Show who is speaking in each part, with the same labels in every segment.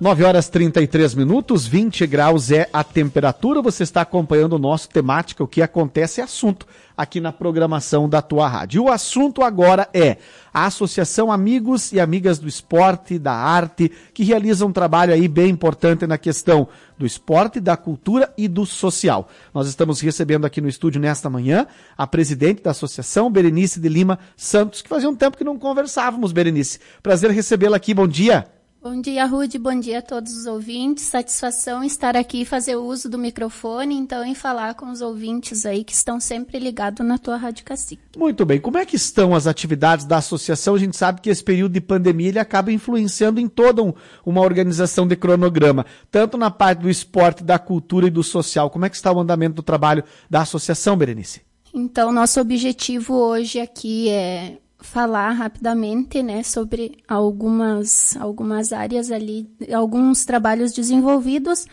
Speaker 1: 9h33, 20 graus é a temperatura. Você está acompanhando o nosso Temática, o que acontece é assunto aqui na programação da tua rádio. E o assunto agora é a Associação Amigos e Amigas do Esporte, da Arte, que realiza um trabalho aí bem importante na questão do esporte, da cultura e do social. Nós estamos recebendo aqui no estúdio nesta manhã a presidente da associação, Berenice de Lima Santos, que fazia um tempo que não conversávamos, Berenice. Prazer recebê-la aqui, bom dia.
Speaker 2: Bom dia, Rude. Bom dia a todos os ouvintes. Satisfação estar aqui e fazer uso do microfone, então, em falar com os ouvintes aí que estão sempre ligados na tua Rádio Cacique.
Speaker 1: Muito bem. Como é que estão as atividades da associação? A gente sabe que esse período de pandemia ele acaba influenciando em toda uma organização de cronograma, tanto na parte do esporte, da cultura e do social. Como é que está o andamento do trabalho da associação, Berenice?
Speaker 2: Então, nosso objetivo hoje aqui é falar rapidamente, né, sobre algumas áreas ali, alguns trabalhos desenvolvidos,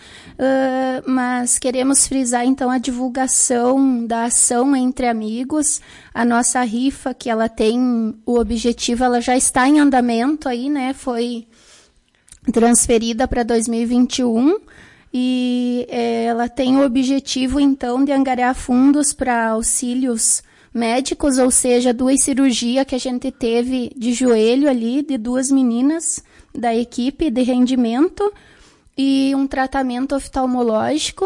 Speaker 2: mas queremos frisar então a divulgação da ação entre amigos, a nossa rifa que ela tem o objetivo, ela já está em andamento aí, né, foi transferida para 2021 e ela tem o objetivo então de angariar fundos para auxílios médicos, ou seja, 2 cirurgias que a gente teve de joelho ali, de 2 meninas da equipe de rendimento e um tratamento oftalmológico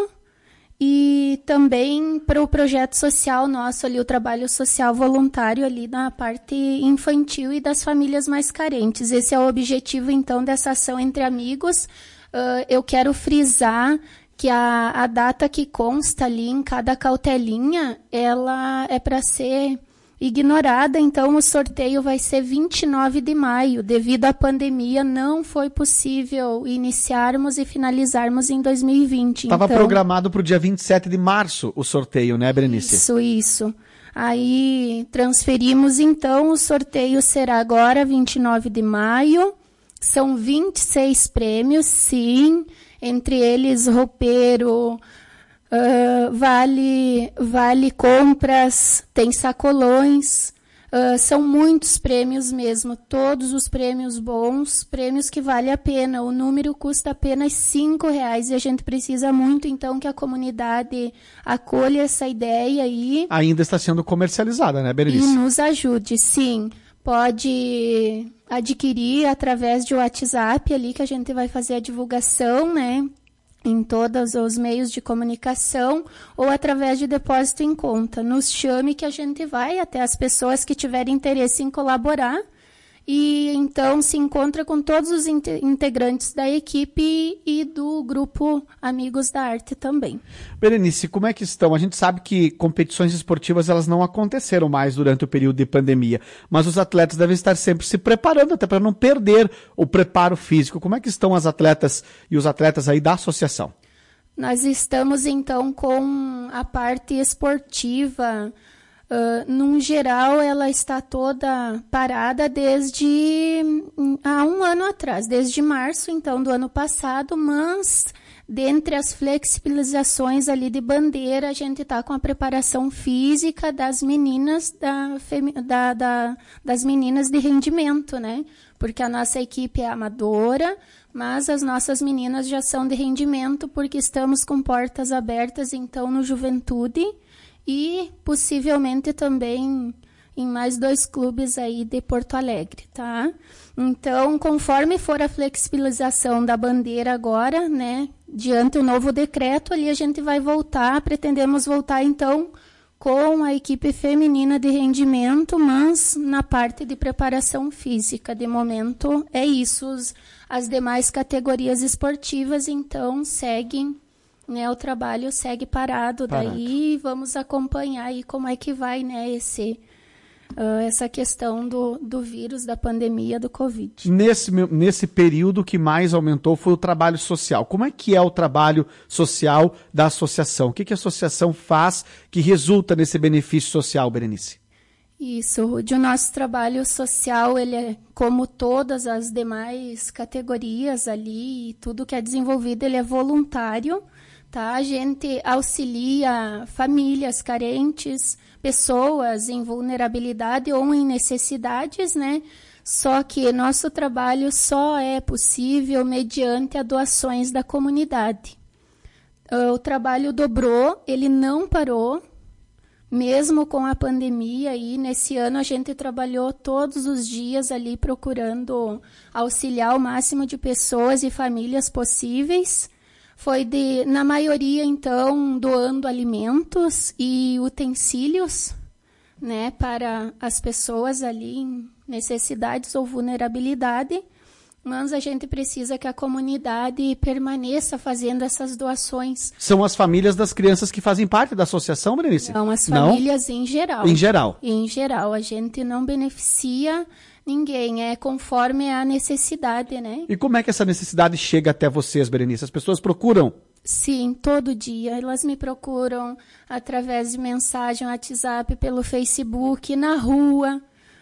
Speaker 2: e também para o projeto social nosso ali, o trabalho social voluntário ali na parte infantil e das famílias mais carentes. Esse é o objetivo então dessa ação entre amigos. Eu quero frisar que a data que consta ali em cada cautelinha, ela é para ser ignorada, então o sorteio vai ser 29 de maio. Devido à pandemia, não foi possível iniciarmos e finalizarmos em 2020.
Speaker 1: Estava programado para o dia 27 de março o sorteio, né, Berenice?
Speaker 2: Isso. Aí transferimos, então, o sorteio será agora 29 de maio. São 26 prêmios, sim. Entre eles roupeiro, vale compras, tem sacolões, são muitos prêmios mesmo, todos os prêmios bons, prêmios que vale a pena, o número custa apenas R$5 e a gente precisa muito então que a comunidade acolha essa ideia aí.
Speaker 1: Ainda está sendo comercializada, né, Berenice?
Speaker 2: E nos ajude, sim. Pode adquirir através de WhatsApp ali que a gente vai fazer a divulgação, né, em todos os meios de comunicação ou através de depósito em conta. Nos chame que a gente vai até as pessoas que tiverem interesse em colaborar e então se encontra com todos os integrantes da equipe e do grupo Amigos da Arte também.
Speaker 1: Berenice, como é que estão? A gente sabe que competições esportivas elas não aconteceram mais durante o período de pandemia, mas os atletas devem estar sempre se preparando até para não perder o preparo físico. Como é que estão as atletas e os atletas aí da associação?
Speaker 2: Nós estamos então com a parte esportiva. Num geral, ela está toda parada desde há um ano atrás, desde março, então, do ano passado, mas dentre as flexibilizações ali de bandeira, a gente está com a preparação física das meninas das meninas de rendimento, né? Porque a nossa equipe é amadora, mas as nossas meninas já são de rendimento, porque estamos com portas abertas, então, no Juventude, e possivelmente também em mais 2 clubes aí de Porto Alegre, tá? Então, conforme for a flexibilização da bandeira agora, né, diante do novo decreto, ali a gente vai voltar, pretendemos voltar então com a equipe feminina de rendimento, mas na parte de preparação física. De momento é isso, as demais categorias esportivas então seguem, né, o trabalho segue parado. Daí vamos acompanhar aí como é que vai, né, essa questão do vírus, da pandemia do Covid.
Speaker 1: Nesse período, o que mais aumentou foi o trabalho social. Como é que é o trabalho social da associação? O que a associação faz que resulta nesse benefício social, Berenice?
Speaker 2: Isso, Rudy. O nosso trabalho social, ele é como todas as demais categorias ali, e tudo que é desenvolvido, ele é voluntário. Tá? A gente auxilia famílias carentes, pessoas em vulnerabilidade ou em necessidades, né? Só que nosso trabalho só é possível mediante as doações da comunidade. O trabalho dobrou, ele não parou, mesmo com a pandemia. E nesse ano a gente trabalhou todos os dias ali procurando auxiliar o máximo de pessoas e famílias possíveis. Foi na maioria, então, doando alimentos e utensílios, né, para as pessoas ali em necessidades ou vulnerabilidade. Mas a gente precisa que a comunidade permaneça fazendo essas doações.
Speaker 1: São as famílias das crianças que fazem parte da associação, Berenice?
Speaker 2: Não, as famílias em geral.
Speaker 1: Em geral?
Speaker 2: Em geral. A gente não beneficia ninguém, é conforme a necessidade, né?
Speaker 1: E como é que essa necessidade chega até vocês, Berenice? As pessoas procuram?
Speaker 2: Sim, todo dia. Elas me procuram através de mensagem, WhatsApp, pelo Facebook, na rua.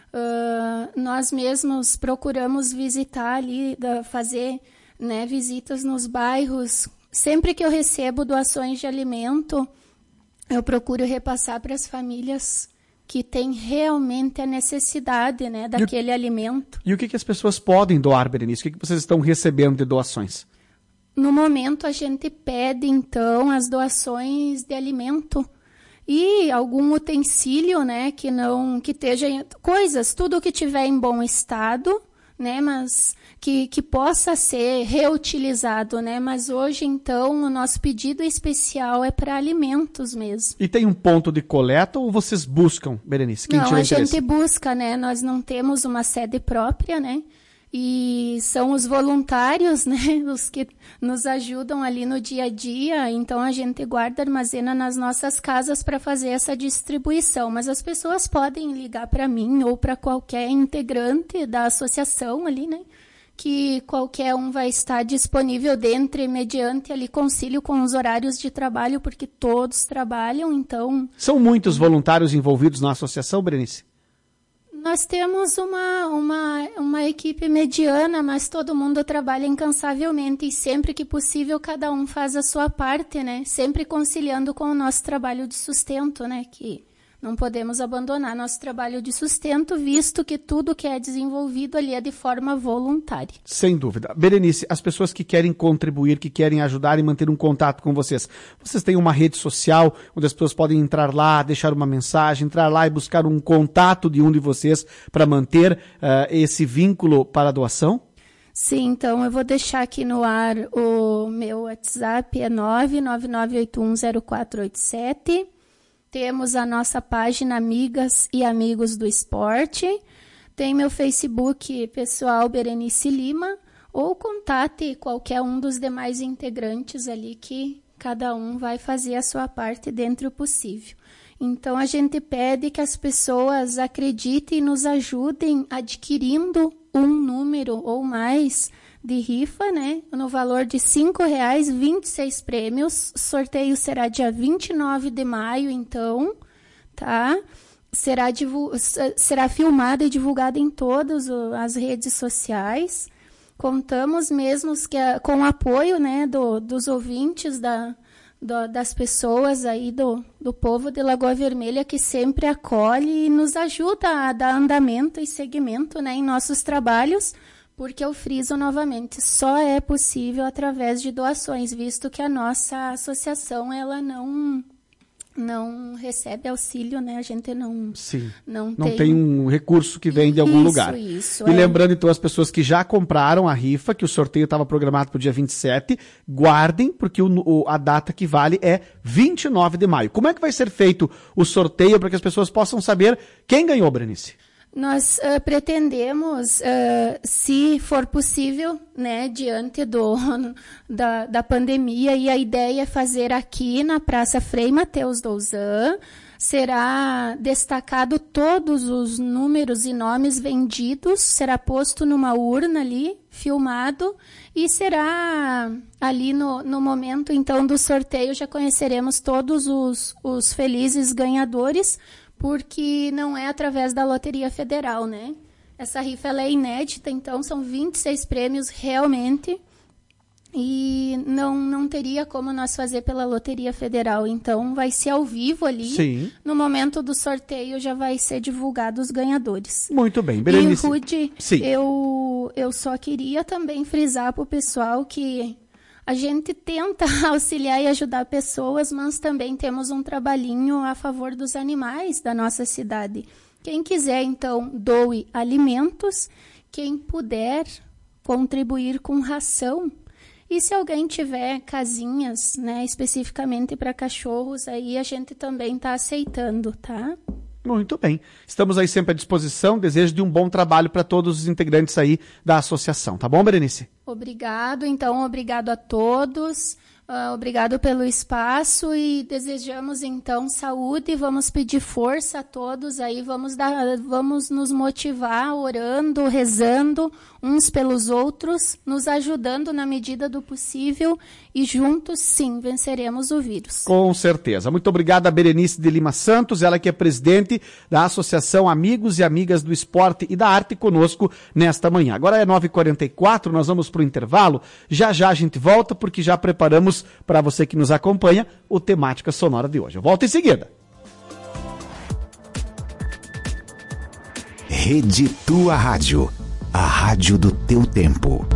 Speaker 2: Nós mesmos procuramos visitar ali, fazer, né, visitas nos bairros. Sempre que eu recebo doações de alimento, eu procuro repassar para as famílias que têm realmente a necessidade, né, daquele alimento.
Speaker 1: E o que as pessoas podem doar, Berenice? O que vocês estão recebendo de doações?
Speaker 2: No momento, a gente pede, então, as doações de alimento e algum utensílio, né, que esteja coisas, tudo que tiver em bom estado, né, mas que possa ser reutilizado, né, mas hoje, então, o nosso pedido especial é para alimentos mesmo.
Speaker 1: E tem um ponto de coleta ou vocês buscam, Berenice? Quem
Speaker 2: não,
Speaker 1: tiver
Speaker 2: a
Speaker 1: interesse?
Speaker 2: gente busca, né, nós não temos uma sede própria, né, e são os voluntários, né, os que nos ajudam ali no dia a dia. Então a gente guarda, armazena nas nossas casas para fazer essa distribuição. Mas as pessoas podem ligar para mim ou para qualquer integrante da associação ali, né, que qualquer um vai estar disponível mediante ali concílio com os horários de trabalho, porque todos trabalham, então...
Speaker 1: São muitos voluntários envolvidos na associação, Berenice?
Speaker 2: Nós temos uma equipe mediana, mas todo mundo trabalha incansavelmente e sempre que possível cada um faz a sua parte, né? Sempre conciliando com o nosso trabalho de sustento, né? Que não podemos abandonar nosso trabalho de sustento, visto que tudo que é desenvolvido ali é de forma voluntária.
Speaker 1: Sem dúvida. Berenice, as pessoas que querem contribuir, que querem ajudar e manter um contato com vocês têm uma rede social onde as pessoas podem entrar lá, deixar uma mensagem, entrar lá e buscar um contato de um de vocês para manter esse vínculo para a doação?
Speaker 2: Sim, então eu vou deixar aqui no ar o meu WhatsApp, é 999810487. Temos a nossa página Amigas e Amigos do Esporte. Tem meu Facebook pessoal, Berenice Lima, ou contate qualquer um dos demais integrantes ali, que cada um vai fazer a sua parte dentro do possível. Então, a gente pede que as pessoas acreditem e nos ajudem adquirindo um número ou mais de rifa, né? No valor de R$5, 26 prêmios. O sorteio será dia 29 de maio, então, tá? Será filmado e divulgado em todas as redes sociais. Contamos mesmo com o apoio, né, dos ouvintes, das pessoas aí do povo de Lagoa Vermelha, que sempre acolhe e nos ajuda a dar andamento e seguimento, né, em nossos trabalhos, porque eu friso novamente, só é possível através de doações, visto que a nossa associação ela não recebe auxílio, né? A gente não
Speaker 1: tem um recurso que vem de algum lugar.
Speaker 2: Isso,
Speaker 1: e lembrando, então, as pessoas que já compraram a rifa, que o sorteio estava programado para o dia 27, guardem, porque a data que vale é 29 de maio. Como é que vai ser feito o sorteio para que as pessoas possam saber quem ganhou, Berenice?
Speaker 2: Nós pretendemos, se for possível, né, diante da pandemia, e a ideia é fazer aqui na Praça Frei Mateus Douzan, será destacado todos os números e nomes vendidos, será posto numa urna ali, filmado, e será ali no momento, então, do sorteio, já conheceremos todos os felizes ganhadores, porque não é através da Loteria Federal, né? Essa rifa ela é inédita, então são 26 prêmios realmente. e não teria como nós fazer pela Loteria Federal. Então, vai ser ao vivo ali.
Speaker 1: Sim.
Speaker 2: No momento do sorteio, já vai ser divulgado os ganhadores.
Speaker 1: Muito bem, Berenice.
Speaker 2: E, Rudy, eu só queria também frisar para o pessoal que a gente tenta auxiliar e ajudar pessoas, mas também temos um trabalhinho a favor dos animais da nossa cidade. Quem quiser, então, doe alimentos. Quem puder contribuir com ração. E se alguém tiver casinhas, né, especificamente para cachorros, aí a gente também está aceitando, tá?
Speaker 1: Muito bem. Estamos aí sempre à disposição. Desejo de um bom trabalho para todos os integrantes aí da associação. Tá bom, Berenice?
Speaker 2: Obrigado. Então, obrigado a todos. Obrigado pelo espaço e desejamos, então, saúde. Vamos pedir força a todos aí. Vamos nos motivar orando, rezando uns pelos outros, nos ajudando na medida do possível e juntos, sim, venceremos o vírus.
Speaker 1: Com certeza. Muito obrigado a Berenice de Lima Santos, ela que é presidente da Associação Amigos e Amigas do Esporte e da Arte, conosco nesta manhã. Agora é 9h44, nós vamos para o intervalo. Já a gente volta, porque já preparamos para você que nos acompanha o Temática Sonora de hoje. Eu volto em seguida.
Speaker 3: Rede Tua Rádio, a rádio do teu tempo.